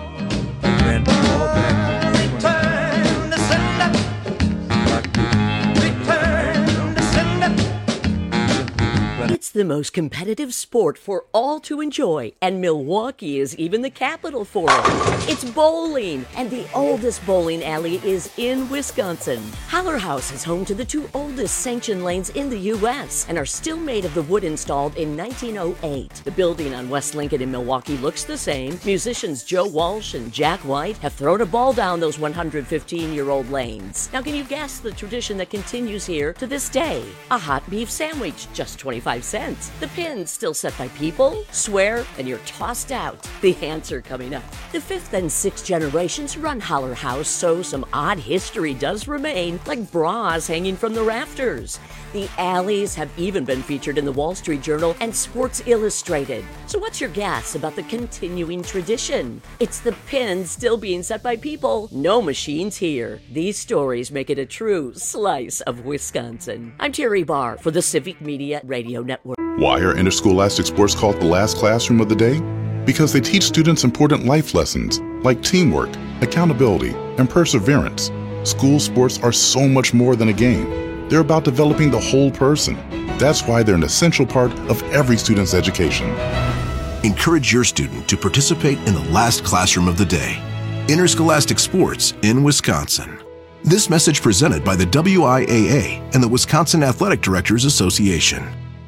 It's the most competitive sport for all to enjoy, and Milwaukee is even the capital for it. It's bowling, and the oldest bowling alley is in Wisconsin. Haller House is home to the 2 oldest sanctioned lanes in the U.S. and are still made of the wood installed in 1908. The building on West Lincoln in Milwaukee looks the same. Musicians Joe Walsh and Jack White have thrown a ball down those 115-year-old lanes. Now, can you guess the tradition that continues here to this day? A hot beef sandwich, just 25 cents. The pin's still set by people. Swear, and you're tossed out. The answer coming up. The 5th and 6th generations run Haller House, so some odd history does remain, like bras hanging from the rafters. The alleys have even been featured in the Wall Street Journal and Sports Illustrated. So what's your guess about the continuing tradition? It's the pins still being set by people. No machines here. These stories make it a true slice of Wisconsin. I'm Terry Barr for the Civic Media Radio Network. Why are interscholastic sports called the last classroom of the day? Because they teach students important life lessons like teamwork, accountability, and perseverance. School sports are so much more than a game. They're about developing the whole person. That's why they're an essential part of every student's education. Encourage your student to participate in the last classroom of the day. Interscholastic sports in Wisconsin. This message presented by the WIAA and the Wisconsin Athletic Directors Association.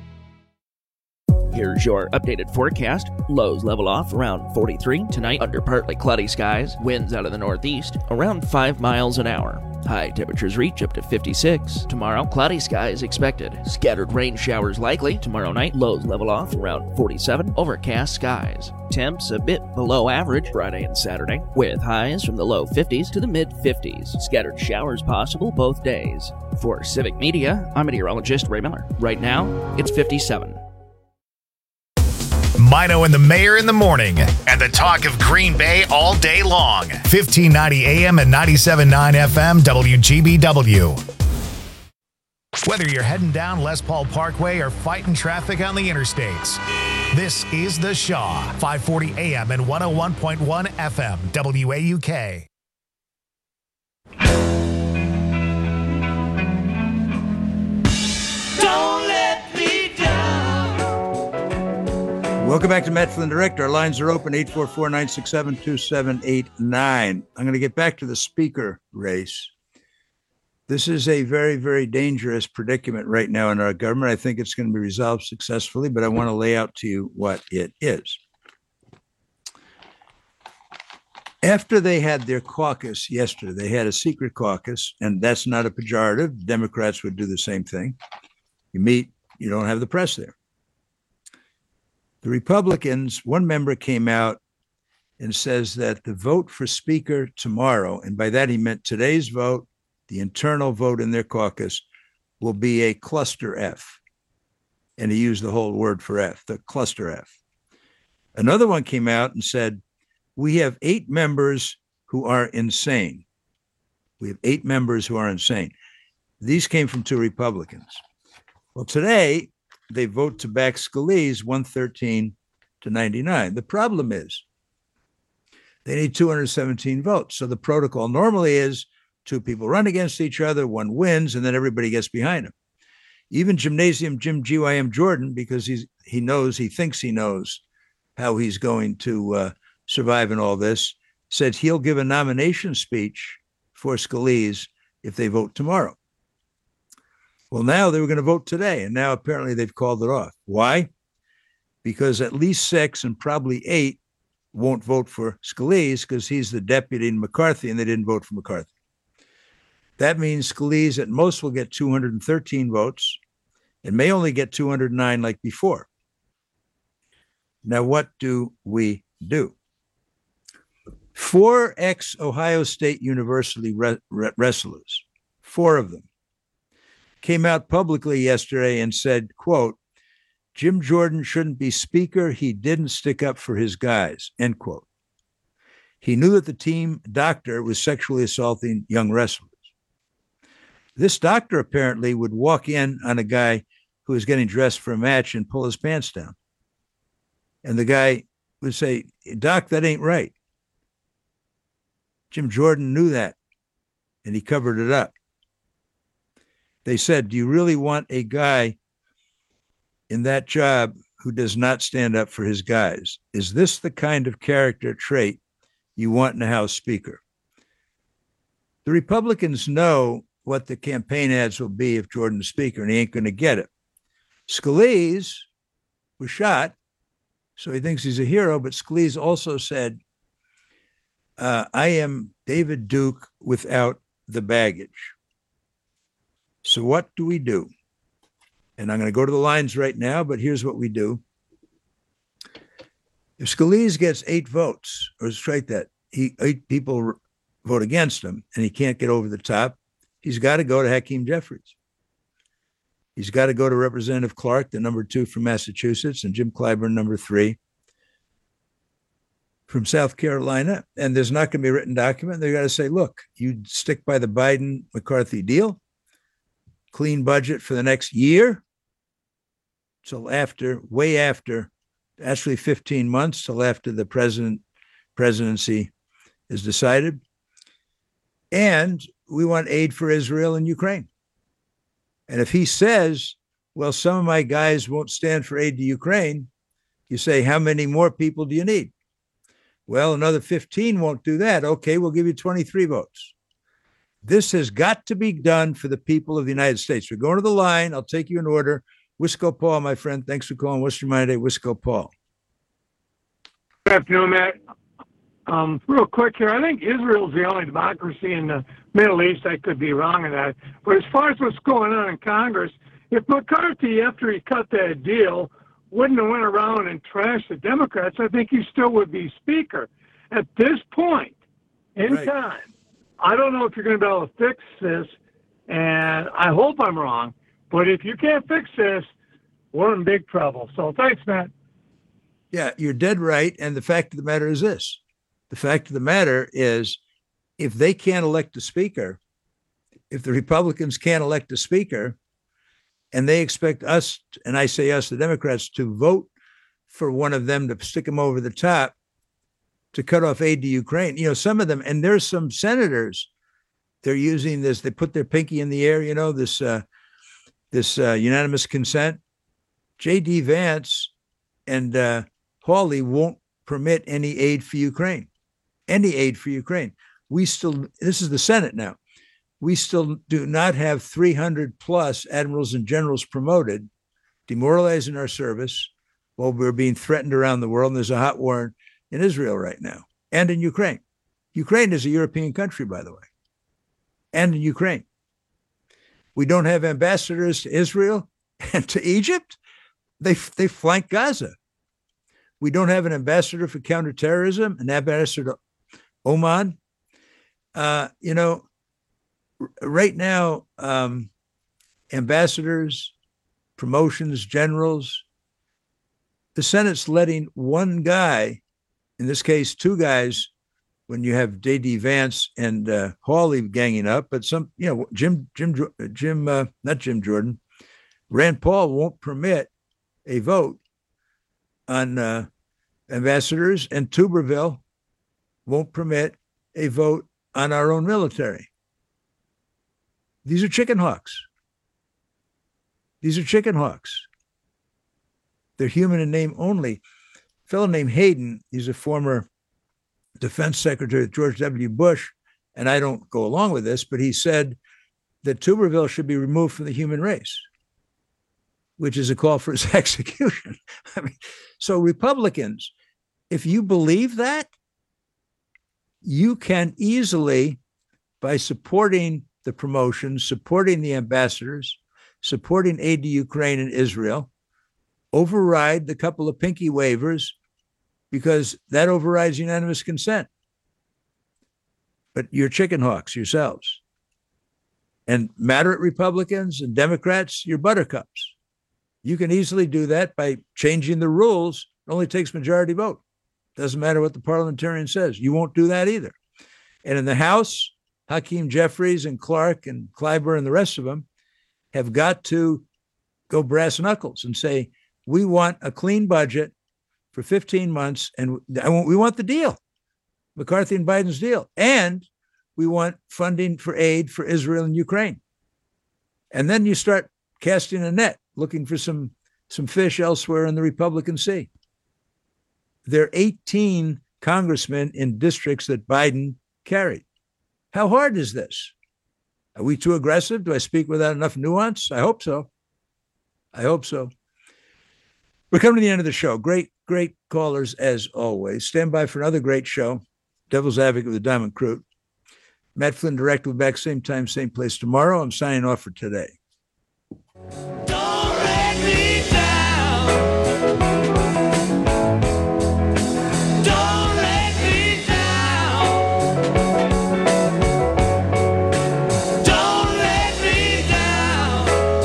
Here's your updated forecast. Lows level off around 43 tonight under partly cloudy skies. Winds out of the northeast around 5 miles an hour. High temperatures reach up to 56. Tomorrow, cloudy skies expected. Scattered rain showers likely. Tomorrow night, lows level off around 47. Overcast skies. Temps a bit below average Friday and Saturday, with highs from the low 50s to the mid 50s. Scattered showers possible both days. For Civic Media, I'm meteorologist Ray Miller. Right now, it's 57. Mino and the Mayor in the morning, and the talk of Green Bay all day long. 1590 AM and 97.9 FM WGBW. Whether you're heading down Les Paul Parkway or fighting traffic on the interstates, this is The Shaw, 540 AM and 101.1 FM WAUK. Don't let me down. Welcome back to Matt Flynn Direct. Our lines are open, 844-967-2789. I'm going to get back to the speaker race. This is a very, very dangerous predicament right now in our government. I think it's going to be resolved successfully, but I want to lay out to you what it is. After they had their caucus yesterday, they had a secret caucus, and that's not a pejorative. Democrats would do the same thing. You meet, you don't have the press there. The Republicans, one member came out and says that the vote for speaker tomorrow, and by that he meant today's vote, the internal vote in their caucus, will be a cluster F. And he used the whole word for F, the cluster F. Another one came out and said, we have 8 members who are insane. We have 8 members who are insane. These came from 2 Republicans. Well, today, they vote to back Scalise 113 to 99. The problem is they need 217 votes. So the protocol normally is 2 people run against each other, one wins, and then everybody gets behind him. Even Gymnasium Jim GYM Jordan, because he thinks he knows how he's going to survive in all this, said he'll give a nomination speech for Scalise if they vote tomorrow. Well, now they were going to vote today, and now apparently they've called it off. Why? Because at least 6 and probably 8 won't vote for Scalise because he's the deputy in McCarthy, and they didn't vote for McCarthy. That means Scalise at most will get 213 votes and may only get 209 like before. Now, what do we do? 4 ex-Ohio State University wrestlers, 4 of them, came out publicly yesterday and said, quote, Jim Jordan shouldn't be speaker. He didn't stick up for his guys, end quote. He knew that the team doctor was sexually assaulting young wrestlers. This doctor apparently would walk in on a guy who was getting dressed for a match and pull his pants down. And the guy would say, Doc, that ain't right. Jim Jordan knew that, and he covered it up. They said, do you really want a guy in that job who does not stand up for his guys? Is this the kind of character trait you want in a House Speaker? The Republicans know what the campaign ads will be if Jordan's Speaker, and he ain't going to get it. Scalise was shot, so he thinks he's a hero, but Scalise also said, I am David Duke without the baggage. So what do we do? And I'm going to go to the lines right now, but here's what we do. If Scalise gets 8 votes, or straight that, 8 people vote against him, and he can't get over the top, he's got to go to Hakeem Jeffries. He's got to go to Representative Clark, the number 2 from Massachusetts, and Jim Clyburn, number 3 from South Carolina. And there's not going to be a written document. They've got to say, look, you stick by the Biden-McCarthy deal, clean budget for the next year, till after, way after, actually 15 months, till after the presidency is decided. And we want aid for Israel and Ukraine. And if he says, well, some of my guys won't stand for aid to Ukraine, you say, how many more people do you need? Well, another 15 won't do that. Okay, we'll give you 23 votes. This has got to be done for the people of the United States. We're going to the line. I'll take you in order. Wisco Paul, my friend. Thanks for calling Western Mind Day. Wisco Paul. Good afternoon, Matt. Real quick here, I think Israel's the only democracy in the Middle East. I could be wrong in that. But as far as what's going on in Congress, if McCarthy, after he cut that deal, wouldn't have went around and trashed the Democrats, I think he still would be Speaker. At this point in time, I don't know if you're going to be able to fix this, and I hope I'm wrong. But if you can't fix this, we're in big trouble. So thanks, Matt. Yeah, you're dead right. And the fact of the matter is this. The fact of the matter is, if they can't elect a speaker, if the Republicans can't elect a speaker, and they expect us, and I say us, the Democrats, to vote for one of them to stick them over the top to cut off aid to Ukraine. You know, some of them, and there's some senators, they're using this, they put their pinky in the air, you know, this unanimous consent. J.D. Vance and Hawley won't permit any aid for Ukraine. Any aid for Ukraine. We still, this is the Senate now, we still do not have 300 plus admirals and generals promoted, demoralizing our service while we're being threatened around the world. And there's a hot war in Israel right now and in Ukraine. Ukraine is a European country, by the way, and in Ukraine. We don't have ambassadors to Israel and to Egypt. They flank Gaza. We don't have an ambassador for counterterrorism, an ambassador to Oman. You know, right now, ambassadors, promotions, generals, the Senate's letting one guy, in this case, 2 guys, when you have J.D. Vance and Hawley ganging up, but some, you know, not Jim Jordan, Rand Paul won't permit a vote on ambassadors, and Tuberville won't permit a vote on our own military. These are chicken hawks. These are chicken hawks. They're human in name only. fellow named Hayden, he's a former defense secretary with George W. Bush, and I don't go along with this, but he said that Tuberville should be removed from the human race, which is a call for his execution. I mean, so Republicans, if you believe that, you can easily, by supporting the promotions, supporting the ambassadors, supporting aid to Ukraine and Israel, override the couple of pinky waivers, because that overrides unanimous consent. But you're chicken hawks yourselves. And moderate Republicans and Democrats, you're buttercups. You can easily do that by changing the rules. It only takes majority vote. Doesn't matter what the parliamentarian says. You won't do that either. And in the House, Hakeem Jeffries and Clark and Clyburn and the rest of them have got to go brass knuckles and say, we want a clean budget for 15 months, and we want the deal, McCarthy and Biden's deal, and we want funding for aid for Israel and Ukraine. And then you start casting a net, looking for some fish elsewhere in the Republican Sea. There are 18 congressmen in districts that Biden carried. How hard is this? Are we too aggressive? Do I speak without enough nuance? I hope so. I hope so. We're coming to the end of the show. Great callers as always. Stand by for another great show. Devil's Advocate with the Diamond Crew. Matt Flynn, director, will be back same time, same place tomorrow. I'm signing off for today. Don't let me down. Don't let me down. Don't let me down.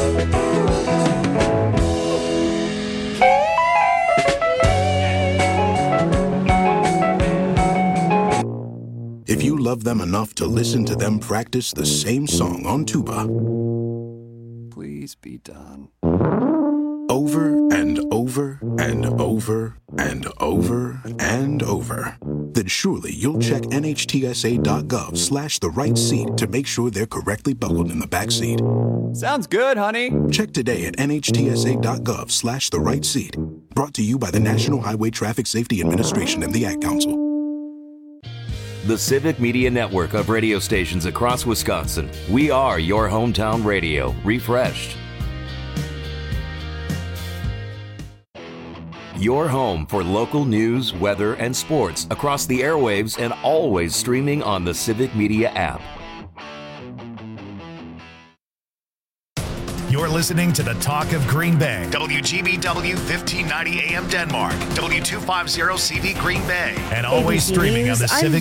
If you love them enough to listen to them practice the same song on tuba, please be done. Over and over and over and over and over, then surely you'll check NHTSA.gov/the right seat to make sure they're correctly buckled in the back seat. Sounds good, honey. Check today at NHTSA.gov/the right seat. Brought to you by the National Highway Traffic Safety Administration and the Ad Council. The Civic Media Network of radio stations across Wisconsin. We are your hometown radio, refreshed. Your home for local news, weather, and sports across the airwaves and always streaming on the Civic Media app. You're listening to the Talk of Green Bay. WGBW 1590 AM Denmark. W250 CV Green Bay. And always ABC streaming News, on the I'm Civic